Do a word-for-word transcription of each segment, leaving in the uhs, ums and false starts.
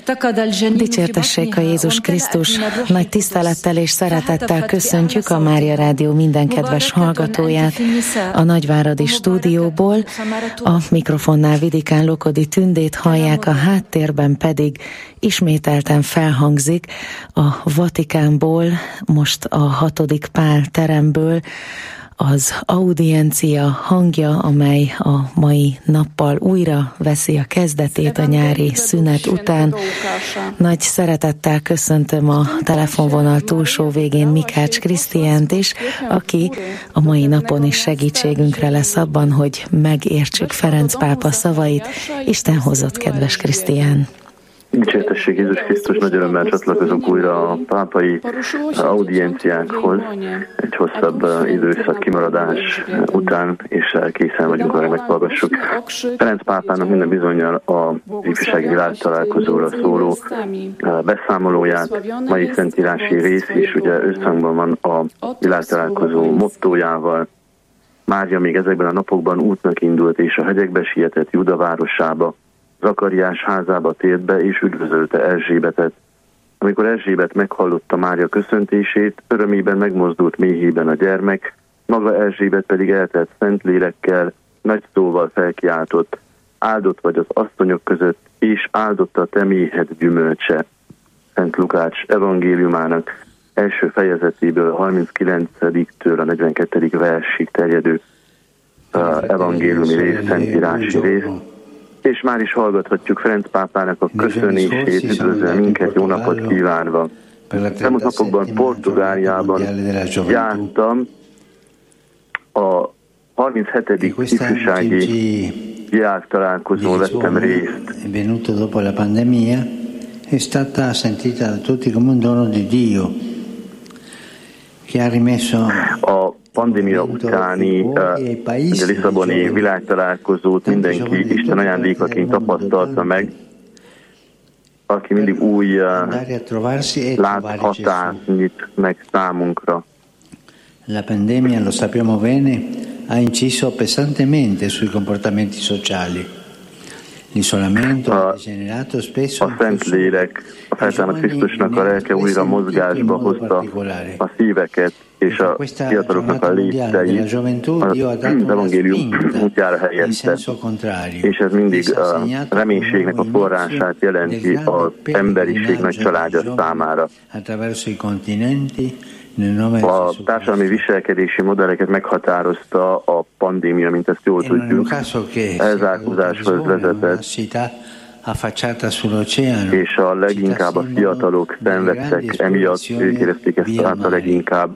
Dicsértessék a Jézus Krisztus! Nagy tisztelettel és szeretettel köszöntjük a Mária Rádió minden kedves hallgatóját a Nagyváradi stúdióból. A mikrofonnál Vidikán Lokodi Tündét hallják, a háttérben pedig ismételten felhangzik a Vatikánból, most a hatodik Pál teremből, az audiencia hangja, amely a mai nappal újra veszi a kezdetét a nyári szünet után. Nagy szeretettel köszöntöm a telefonvonal túlsó végén Mikács Krisztiánt is, aki a mai napon is segítségünkre lesz abban, hogy megértsük Ferenc pápa szavait. Isten hozott, kedves Krisztián! Dicsértessék Jézus Krisztus, nagy örömmel csatlakozunk újra a pápai audienciákhoz. Egy hosszabb időszak kimaradás után, és készen vagyunk arra, meghallgassuk Ferenc pápának minden bizonnyal a ifjúsági világtalálkozóra szóló beszámolóját. Mai szentírási rész is ugye összhangban van a világtalálkozó mottójával. Mária még ezekben a napokban útnak indult, és a hegyekbe sietett Júda városába, Zakariás házába tért be, és üdvözölte Erzsébetet. Amikor Erzsébet meghallotta Mária köszöntését, örömében megmozdult méhében a gyermek, maga Erzsébet pedig eltelt Szentlélekkel, nagy szóval felkiáltott: áldott vagy az asszonyok között, és áldott a te méhed gyümölcse. Szent Lukács evangéliumának első fejezetéből harminckilencedik-től a negyvenkettedik versig terjedő uh, evangéliumi rész, szentírási rész. És már is hallgathatjuk Ferenc pápának a köszönését, üdvözlve minket, jó napot kívánva. Elmúlt napokban Portugáliában jártam, a harminchetedik ifjúsági világtalálkozón vettem részt. È stata sentita da tutti come un dono di Dio che ha rimesso a pandémia utáni uh, Lisszaboni világtalálkozót mindenki Isten ajándékaként tapasztalta meg, aki mindig új uh, láthatást nyit meg számunkra. La pandemia, lo sappiamo bene, ha inciso pesantemente sui comportamenti sociali. L'isolamento ha degenerato spesso. A Szentlélek, a feltámadt Krisztusnak a lelke újra mozgásba hozta a szíveket, és a fiataloknak a lépteit az evangélium útjára helyezte. És ez mindig a reménységnek a forrását jelenti az emberiség nagy családja számára. A társadalmi viselkedési modelleket meghatározta a pandémia, mint ezt jól tudjuk. Elzárkózáshoz vezetett, és a leginkább a fiatalok szenvedtek emiatt, ők érezték ezt át a leginkább.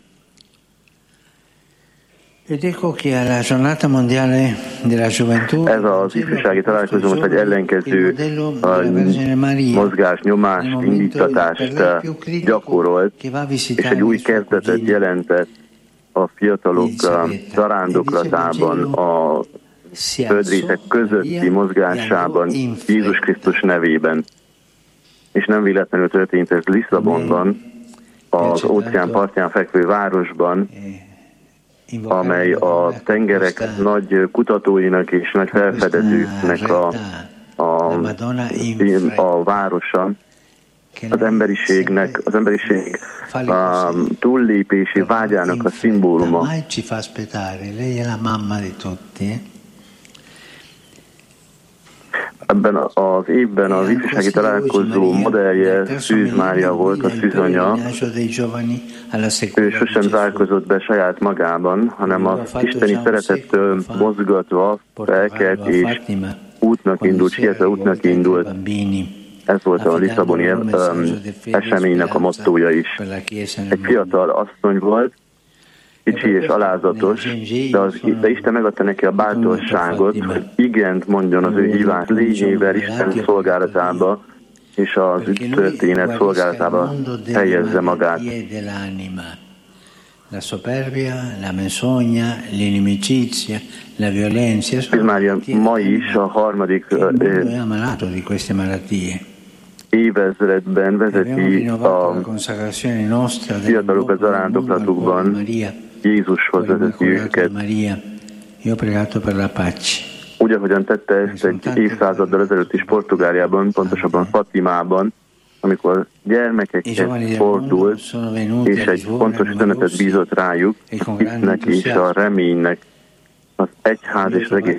Ez az ifjúsági találkozó most egy ellenkező mozgás, nyomást, indítatást gyakorolt, és egy új kezdetet jelentett a fiatalok zarándoklatában, a földrészek közötti mozgásában, Jézus Krisztus nevében. És nem véletlenül történt ez Lisszabonban, az óceán partján fekvő városban, amely a tengerek nagy kutatóinak és nagy felfedezőknek a, a, a városa, az emberiségnek, az emberiség a túllépési vágyának a szimbóluma. Ebben az évben az ifjúsági találkozó modellje Szűz Mária volt, a szűzanya. Ő sosem zárkozott be saját magában, hanem az isteni szeretettől mozgatva felkelt és útnak indult, sietve útnak indult. Ez volt a lisszaboni um, eseménynek a mottója is. Egy fiatal asszony volt, kicsi és alázatos, de, az, de Isten megadta neki a bátorságot, hogy igent mondjon az ő hívás lényével Isten szolgálatába, és az történet szolgálatába helyezze magát. La superbia, la menzogna, l'inimicizia, la violenza. Ez már ma is a harmadik évezredben vezeti a fiatalokat zarándoklatokban, Jézushoz vezeti őket. úgy, ahogyan tette ezt egy évszázaddal ezelőtt is Portugáliában, pontosabban Fatimában, amikor gyermekekhez fordult, és egy fontos üzenetet bízott rájuk, a hitnek és a reménynek, az egyház és az egész.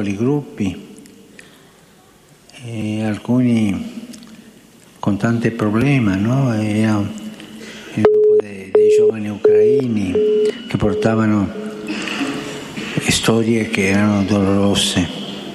E alcuni con tanti problemi, no? Era il gruppo dei, dei giovani ucraini che portavano storie che erano dolorose.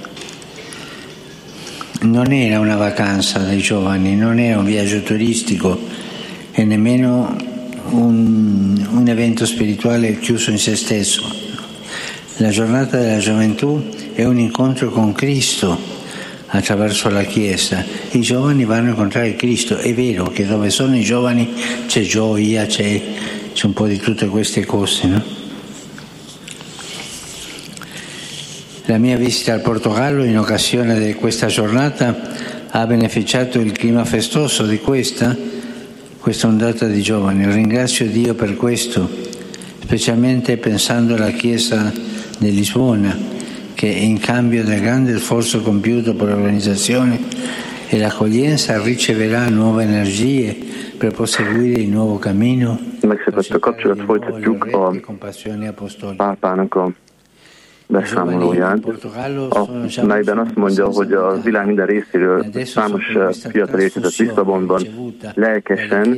Non era una vacanza dei giovani, non era un viaggio turistico e nemmeno un, un evento spirituale chiuso in se stesso. La giornata della gioventù è un incontro con Cristo attraverso la Chiesa. I giovani vanno a incontrare Cristo. È vero che dove sono i giovani c'è gioia, c'è, c'è un po' di tutte queste cose, no? La mia visita al Portogallo in occasione di questa giornata ha beneficiato il clima festoso di questa, questa ondata di giovani. Ringrazio Dio per questo, specialmente pensando alla Chiesa di Lisbona, che in cambio del grande sforzo compiuto per l'organizzazione e l'accoglienza riceverà nuove energie per proseguire il nuovo cammino. Megszepett a kapcsolat, folytatjuk a pápának a beszámolóját, amelyben azt mondja, hogy a világ minden részéről számos fiatal érkezett Lisszabonban lelkesen,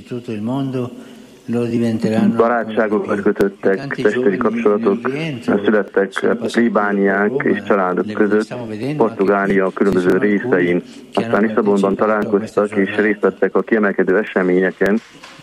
barátságokat kötöttek, testvéri kapcsolatok születtek plébániák és családok között Portugália különböző részein. Aztán Lisszabonban találkoztak és részt vettek a kiemelkedő eseményeken.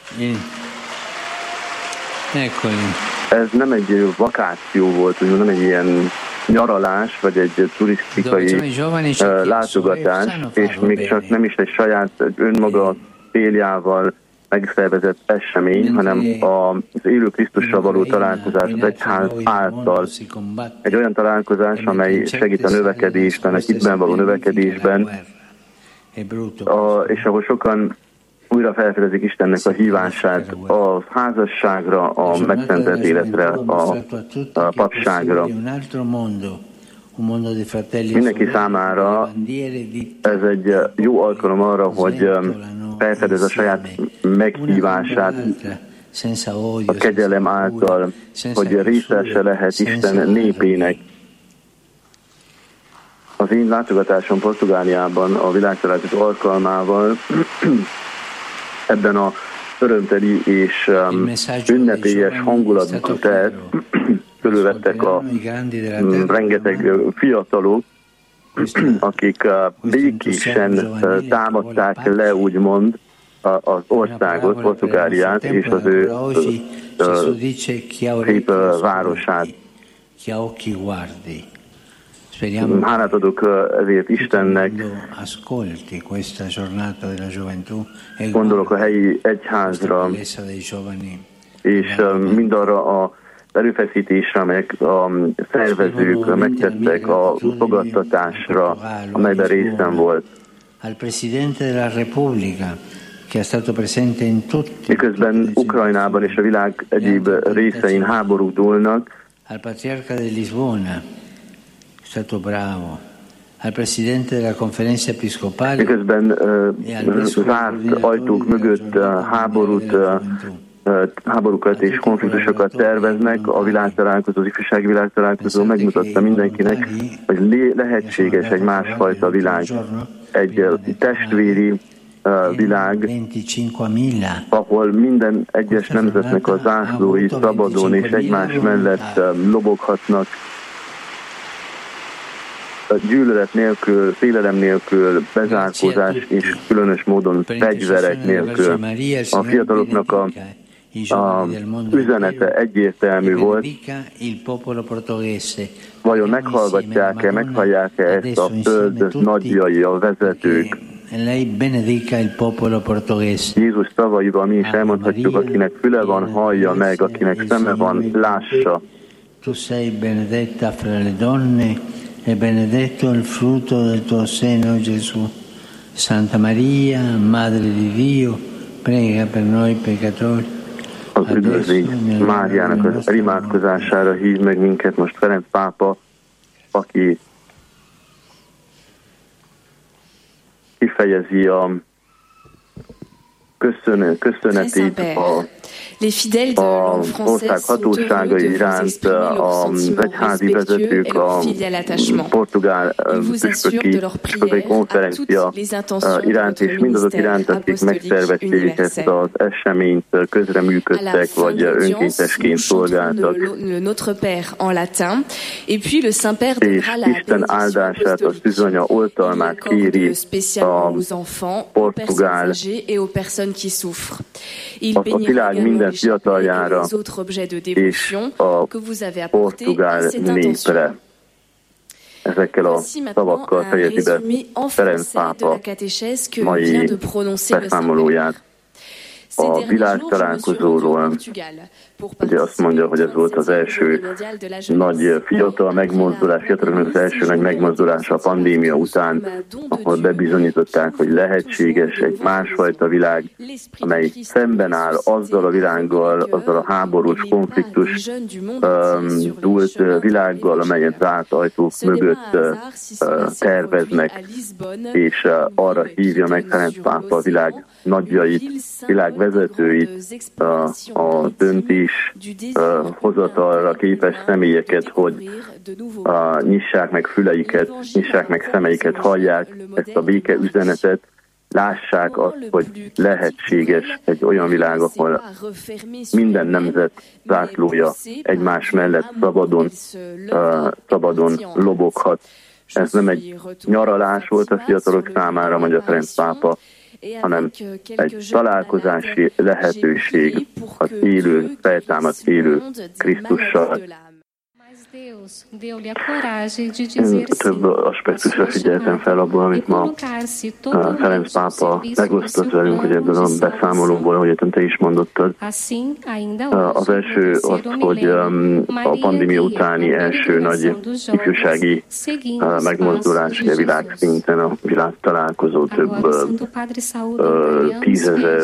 Ez nem egy vakáció volt, nem egy ilyen nyaralás, vagy egy turisztikai uh, látogatás, és még csak nem is egy saját önmaga céljával megszervezett esemény, hanem az élő Krisztussal való találkozás az egyház által. Egy olyan találkozás, amely segít a növekedésben, a hitben való növekedésben, a, és ahol sokan újra felfedezik Istennek a hívását a házasságra, a megszentelt életre, a, a papságra. Mindenki számára ez egy jó alkalom arra, hogy felfedez a saját meghívását a kegyelem által, hogy részese lehet Isten népének. Az én látogatásom Portugáliában a világtalálkozó alkalmával ebben a örömteli és um, ünnepélyes hangulatban telt, körülvettek a um, rengeteg fiatalok, akik uh, békésen uh, támadták le, úgymond, az országot, Portugáliát és az ő uh, szép uh, városát. Hálát adok ezért Istennek. Gondolok a helyi egyházra, és mindarra a erőfeszítésre, amelyek a szervezők megtettek a fogadtatásra, amelyben részem volt. Miközben Ukrajnában és a világ egyéb részein háborúk dúlnak, stato bravo al presidente della conferenza episcopale. Miközben uh, zárt ajtók mögött uh, háborút, uh, uh, háborúkat és konfliktusokat terveznek, a világtalálkozó, az ifjúsági világtalálkozó megmutatta mindenkinek, hogy lehetséges egy másfajta világ, egy uh, testvéri uh, világ, ahol minden egyes nemzetnek a zászlói szabadon és egymás mellett uh, loboghatnak, gyűlölet nélkül, félelem nélkül, bezárkózás és különös módon fegyverek nélkül. A fiataloknak a, a üzenete egyértelmű volt. Vajon meghallgatják-e, meghallják-e ezt a föld nagyjai, a vezetők? Jézus szavaival mi is elmondhatjuk, akinek füle van, hallja meg, akinek szeme van, lássa. Tu sei benedetta fra le donne e benedetto il frutto del tuo seno, Gesù. Santa Maria, Madre di Dio, prega per noi peccatori. Az üdvözlégy Máriának az imádkozására hív meg minket most Ferenc pápa, aki kifejezi a köszön, köszönetét a az ország hatóságai iránt, az egyházi vezetők, a portugál püspöki konferencia iránt, és mindazok iránt, akik megszervezték ezt az eseményt, közreműködtek, vagy önkéntesként szolgáltak. És Isten áldását, a szűzanya oltalmát kéri a portugál, a világ minden fiataljára és a portugál népre. Ezekkel a szavakkal fejezi be Ferenc pápa mai beszámolóját a világtalálkozóról. Ugye azt mondja, hogy ez volt az első nagy fiatal megmozdulás, fiataloknak az első nagy megmozdulása a pandémia után, ahol bebizonyították, hogy lehetséges egy másfajta világ, amely szemben áll azzal a világgal, azzal a háborús, konfliktus um, dúlt világgal, amelyet zárt ajtók mögött uh, terveznek, és uh, arra hívja meg Ferenc pápa a világ nagyjait, világ vezetőit, uh, a döntés uh, hozatalra képes személyeket, hogy uh, nyissák meg füleiket, nyissák meg szemeiket, hallják ezt a béke üzenetet, lássák azt, hogy lehetséges egy olyan világ, ahol minden nemzet zászlója egymás mellett szabadon, uh, szabadon loboghat. Ez nem egy nyaralás volt a fiatalok számára, mondja Ferenc pápa, hanem egy találkozási lehetőség az élő, feltámadt élő Krisztussal. Több aspektusra figyeltem fel abból, amit ma Ferenc pápa megosztott velünk, hogy ebből a beszámolóból, ahogy te is mondottad. Az első az, hogy a pandémia utáni első nagy ifjúsági megmozdulás a világszinten, a világtalálkozó több tízezer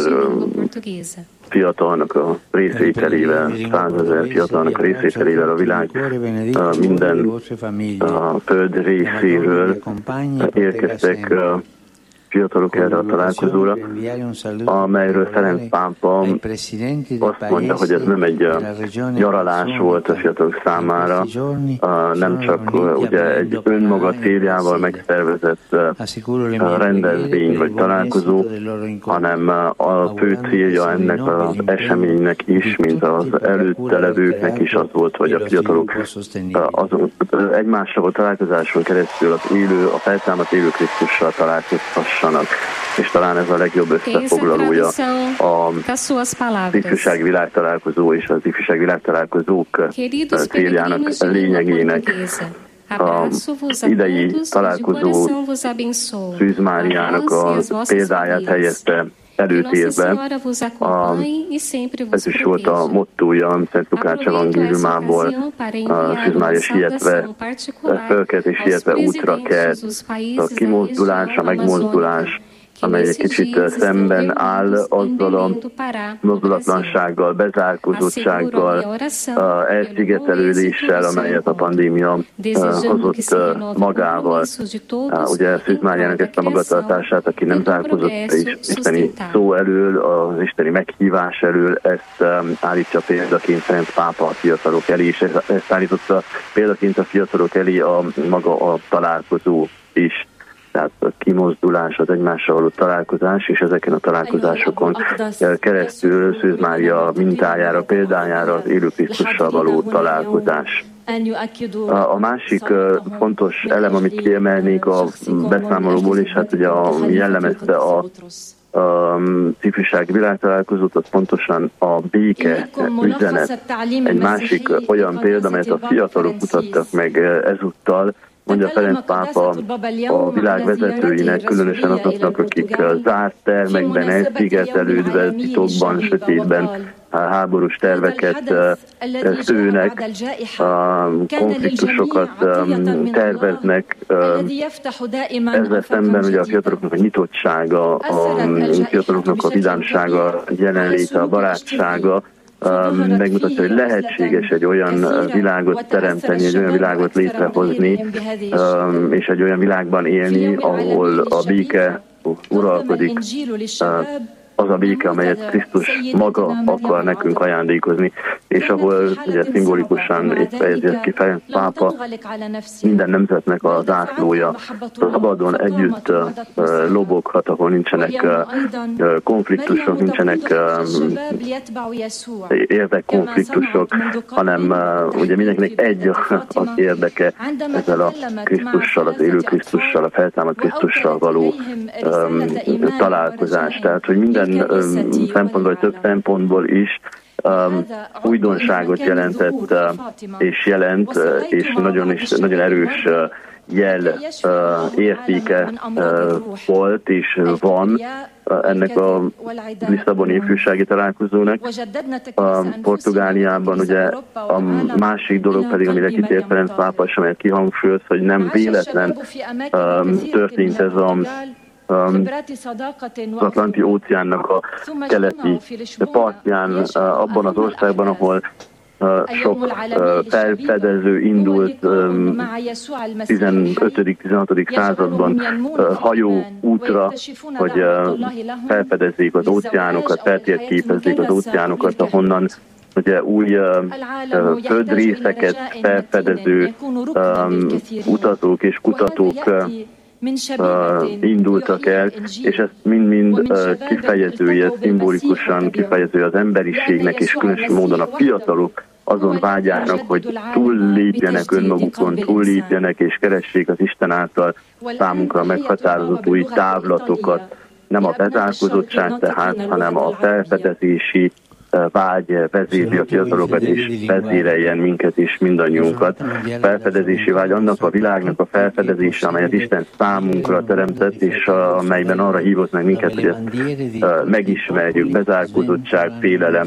fiatalnak a részvételével, százezer fiatalnak a részvételével a világ minden a föld részéről érkeztek fiatalok erre a találkozóra, amelyről Ferenc pápa azt mondja, hogy ez nem egy nyaralás volt a fiatalok számára, nem csak ugye egy önmaga céljával megszervezett rendezvény vagy találkozó, hanem a fő célja ennek az eseménynek is, mint az előtte levőknek is az volt, hogy a fiatalok azon, egymással a találkozáson keresztül az élő, a feltámadt élő Krisztussal találkozhassanak. És talán ez a legjobb összefoglalója az ifjúsági világtalálkozó és az ifjúsági világtalálkozók céljának, lényegének. Az idei találkozó Szűz Máriának a példáját helyezte előtérbe. A, ez is volt a mottója Szent Lukács evangéliumából. Szűz Mária sietve fölkelt és sietve útra kelt. A kimozdulás, a megmozdulás, amely egy kicsit szemben áll azzal a mozdulatlansággal, bezárkózottsággal, elszigetelődéssel, amelyet a pandémia hozott magával. Ugye Szűz Máriának ezt a magatartását, aki nem zárkózott és isteni szó elől, az isteni meghívás elől, ezt állítja példaként Ferenc pápa a fiatalok elé, és ezt állította példaként a fiatalok elé a maga a találkozó is. Tehát a kimozdulás, az egymással való találkozás, és ezeken a találkozásokon keresztül Szűz Mária mintájára, példájára az élő Krisztussal való találkozás. A másik fontos elem, amit kiemelnék a beszámolóból, és hát ugye a, jellemezte a a ifjúsági világtalálkozót, az pontosan a béke üzenet. Egy másik olyan példa, amelyet a fiatalok mutattak meg ezúttal, mondja Ferenc pápa a világ vezetőinek, különösen azoknak, akik zárt termekben, elszigetelődve, titokban, sötétben háborús terveket szőnek, konfliktusokat terveznek. Ezzel szemben ugye a fiataloknak a nyitottsága, a fiataloknak a vidámsága, jelenléte, a barátsága, megmutatja, hogy lehetséges egy olyan világot teremteni, egy olyan világot létrehozni, és egy olyan világban élni, ahol a béke uralkodik az a béke, amelyet Krisztus maga akar nekünk ajándékozni, és ahol ugye szimbolikusan itt fejezi ki Ferenc pápa, minden nemzetnek a zászlója szabadon együtt uh, loboghat, ahol nincsenek uh, konfliktusok, nincsenek uh, érdekkonfliktusok, hanem uh, ugye mindenkinek egy az érdeke ezzel a Krisztussal, az élő Krisztussal, a feltámadt Krisztussal való um, találkozás. Tehát, hogy minden szempontból, több szempontból is um, újdonságot jelentett uh, és jelent, uh, és nagyon, is, nagyon erős uh, jel uh, értéke uh, volt és van uh, ennek a Lisszaboni ifjúsági találkozónak. A Portugáliában ugye a másik dolog pedig, amire kitért Ferenc pápa, és amelyet kihangsúlyoz, hogy nem véletlen um, történt ez a az Atlanti óceánnak a keleti partján, abban az országban, ahol sok felfedező indult tizenötödik-tizenhatodik században hajó útra, hogy felfedezzék az óceánokat, feltérképezzék az óceánokat, ahonnan ugye új uh, földrészeket felfedező um, utazók és kutatók uh, Uh, indultak el, és ezt mind-mind uh, kifejezője, szimbolikusan kifejezője az emberiségnek, és különös módon a fiatalok azon vágyának, hogy túllépjenek önmagukon, túllépjenek és keressék az Isten által számunkra meghatározott új távlatokat, nem a bezárkózottság tehát, hanem a felfedezési vágy vezérli a fiatalokat, és vezéreljen minket is, mindannyiunkat. Felfedezési vágy annak a világnak a felfedezése, amelyet Isten számunkra teremtett, és amelyben arra hívott meg minket, hogy ezt megismerjük, bezárkózottság, félelem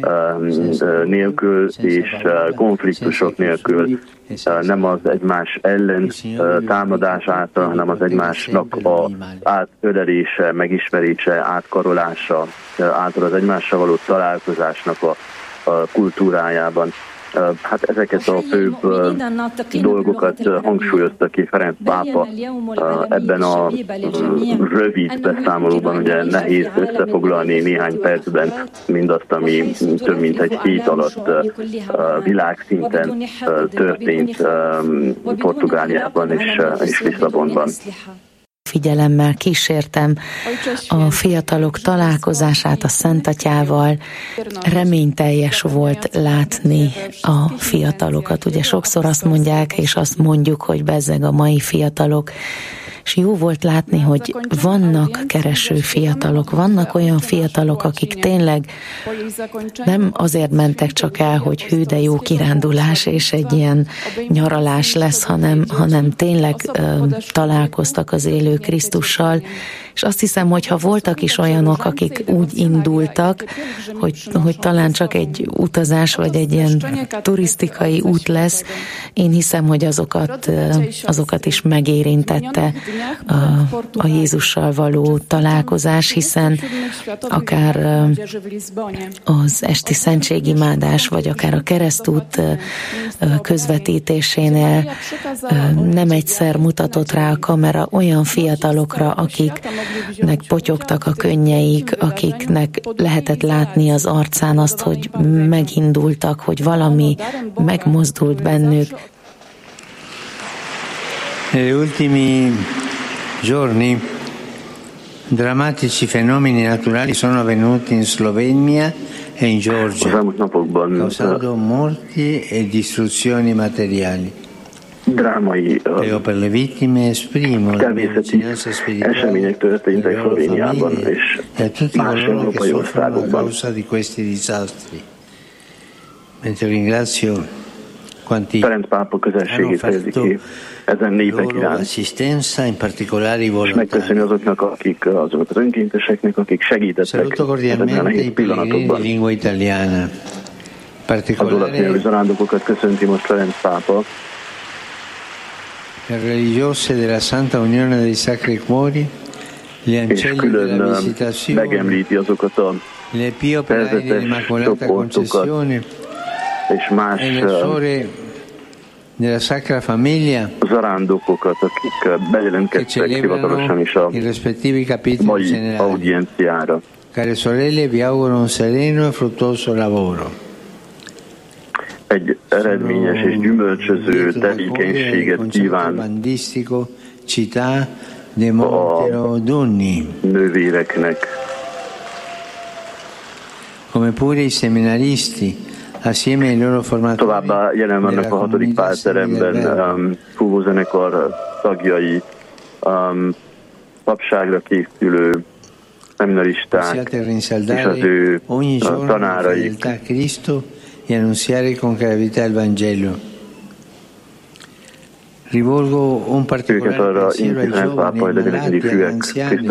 nélkül, és konfliktusok nélkül, nem az egymás ellen támadás által, hanem az egymásnak az átölelése, megismerése, átkarolása által az egymással való találkozásnak a, a kultúrájában. Hát ezeket a főbb dolgokat hangsúlyozta ki Ferenc pápa ebben a rövid beszámolóban, ugye nehéz összefoglalni néhány percben mindazt, ami több mint egy hét alatt világszinten történt Portugáliában és, és Lisszabonban. Figyelemmel kísértem a fiatalok találkozását a Szent Atyával. Reményteljes volt látni a fiatalokat. Ugye sokszor azt mondják, és azt mondjuk, hogy bezzeg a mai fiatalok, és jó volt látni, hogy vannak kereső fiatalok, vannak olyan fiatalok, akik tényleg nem azért mentek csak el, hogy hű, de jó kirándulás és egy ilyen nyaralás lesz, hanem, hanem tényleg uh, találkoztak az élő Krisztussal, és azt hiszem, hogy ha voltak is olyanok, akik úgy indultak, hogy, hogy talán csak egy utazás, vagy egy ilyen turisztikai út lesz, én hiszem, hogy azokat, azokat is megérintette a, a Jézussal való találkozás, hiszen akár az esti szentségimádás, vagy akár a keresztút közvetítésénél nem egyszer mutatott rá a kamera olyan fiatalokra, akiknek potyogtak a könnyeik, akiknek lehetett látni az arcán azt, hogy megindultak, hogy valami megmozdult bennük. Negli ultimi giorni drammatici fenomeni naturali sono avvenuti in Slovenia e in Georgia, causando morti e distruzioni materiali. Drámai uh, természeti események történtek Szlovéniában és más európai országokban. Ferenc pápa közelségét fejezi ki ezen népek iránt, és megköszöni azoknak, akik azok az önkénteseknek, akik segítettek ezekben a nehéz pillanatokban. Az olasz nyelvű zarándokokat köszönti most Ferenc pápa. Le religiose della Santa Unione dei Sacri Cuori, gli ancelli della Visitazione, megemlíti azokat a le pie operaie dell'Immacolata Concezione és más della Sacra Famiglia zarándokokat, akik bejelentkeztek hivatalosan is a mai audienciára. Care sorelle, vi auguro un sereno e fruttuoso lavoro. Egy eredményes és gyümölcsöző tevékenységet kíván a nővéreknek. Come pure i seminaristi, assieme ai loro formatori. Továbbá jelen vannak a hatodik pálteremben um, fúvózenekar tagjai, um, papságra készülő seminaristák és az ő tanárai. E annunziare con gravità il Vangelo. Rivolgo un particolare pensiero ai giovani, ai malati, agli anziani,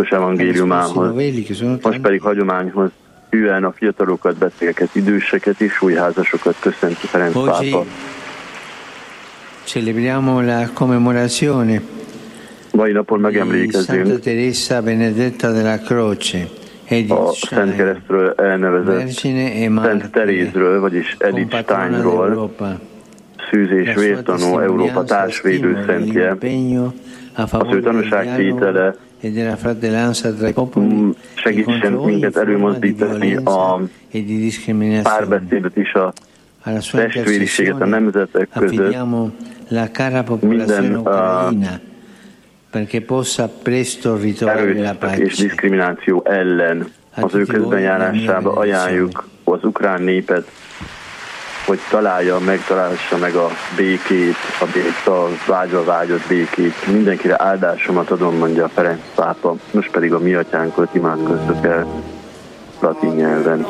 most pedig hagyományhoz hűen a fiatalokat, betegeket, időseket és új házasokat köszönti Ferenc pápa. Celebriamo la commemorazione mai napon megemlékezünk Santa Teresa Benedetta della Croce, a Szent Keresztről elnevezett Szent Terézről, vagyis Edith Steinról, szűz és vértanú Európa társvédő szentje. Az ő tanúságtétele segítsen minket előmozdítani a párbeszédet is, a testvériséget a nemzetek között, minden erőszak és diszkrimináció ellen. Az ő közbenjárásába ajánljuk az ukrán népet, hogy találja, megtalálsa meg a békét, a, békét, a vágyva vágyott békét. Mindenkire áldásomat adom, mondja Ferenc pápa. Most pedig a mi atyánkot imádkozzuk el latin nyelven.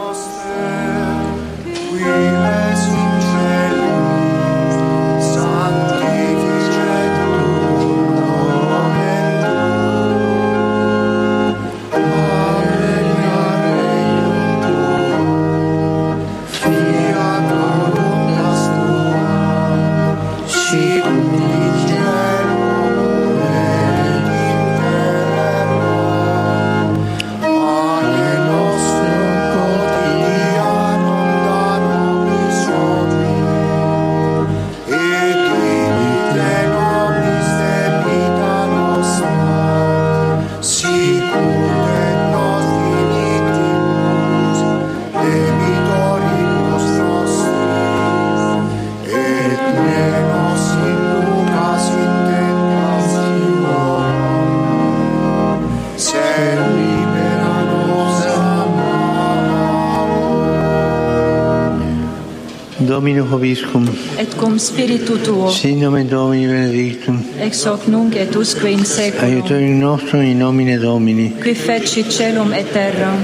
Domino Hoviscum, et cum spiritu tuo, sin nomen Domini benedictum, ex hoc nunc et usque in seculum, aiutorium nostrum in nomine Domini, qui feci celum et terram.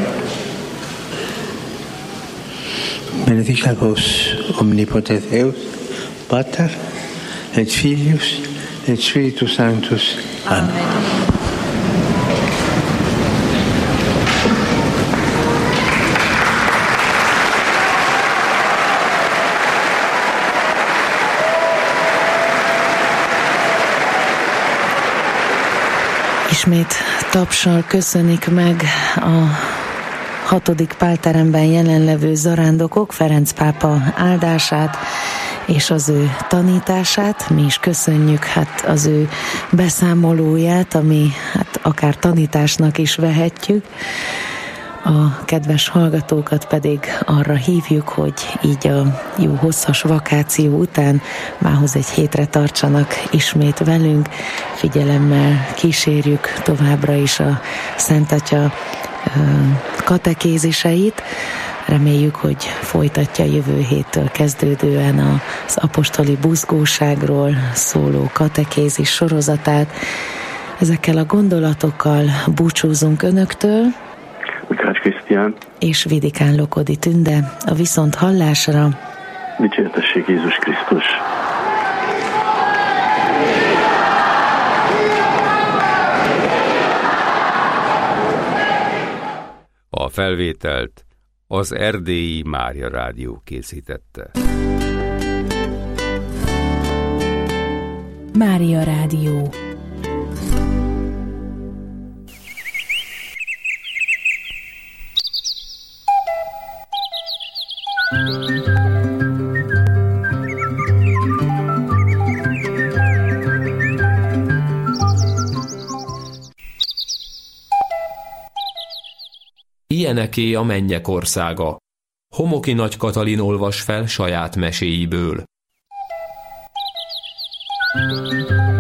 Benedicat vos omnipotens Deus, Pater, et Filius, et Spiritus Sanctus. Amen. Amen. Ismét tapssal köszönik meg a hatodik pálteremben jelenlevő zarándokok Ferenc pápa áldását és az ő tanítását. Mi is köszönjük hát az ő beszámolóját, ami hát akár tanításnak is vehetjük. A kedves hallgatókat pedig arra hívjuk, hogy így a jó hosszas vakáció után mához egy hétre tartsanak ismét velünk. Figyelemmel kísérjük továbbra is a Szent Atya katekéziseit. Reméljük, hogy folytatja jövő héttől kezdődően az apostoli buzgóságról szóló katekézis sorozatát. Ezekkel a gondolatokkal búcsúzunk önöktől. Lukács Krisztián és Vidikán Lokodi Tünde. A viszont hallásra. Dicsértessék Jézus Krisztus! A felvételt az Erdélyi Mária Rádió készítette. Mária Rádió. ilyeneké a mennyek országa. Homoki Nagy Katalin olvas fel saját meséiből.